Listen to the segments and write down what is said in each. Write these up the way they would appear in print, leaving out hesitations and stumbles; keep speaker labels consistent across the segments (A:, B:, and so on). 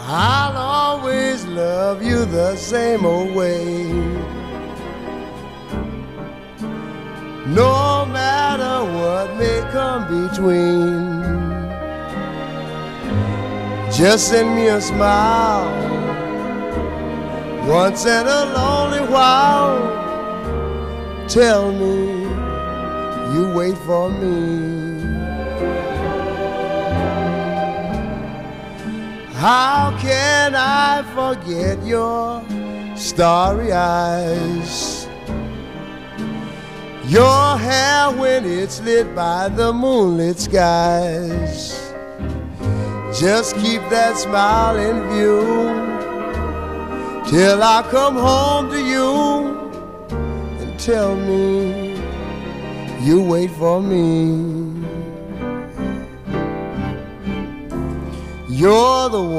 A: I'll always love you the same old way. No matter what may come between, just send me a smile once in a lonely while. Tell me you wait for me. How can I forget your starry eyes, your hair when it's lit by the moonlit skies? Just keep that smile in view till I come home to you, and tell me you wait for me. You're the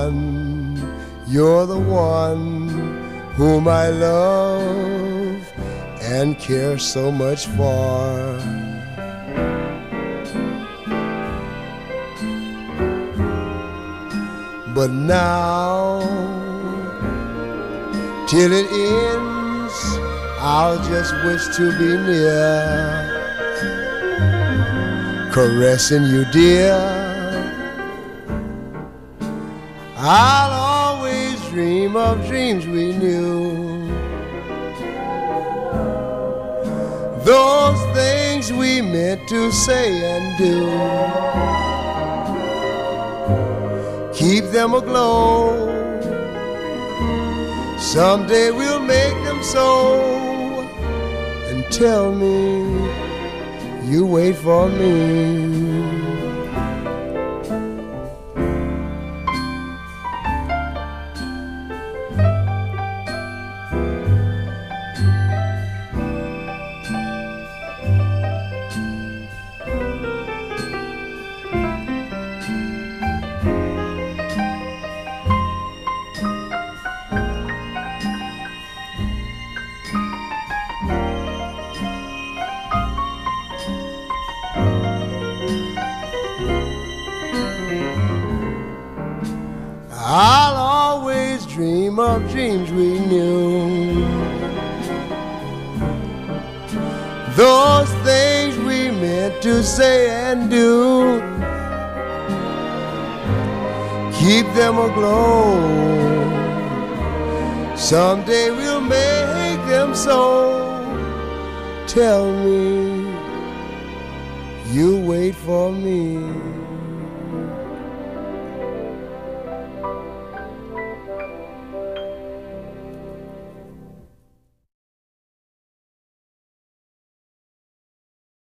A: one whom I love and care so much for. But now, till it ends, I'll just wish to be near, caressing you, dear. I'll always dream of dreams we knew, those things we meant to say and do. Keep them aglow, someday we'll make them so, and tell me you wait for me. I'll always dream of dreams we knew, those things we meant to say and do. Keep them aglow, someday we'll make them so. Tell me you wait for me.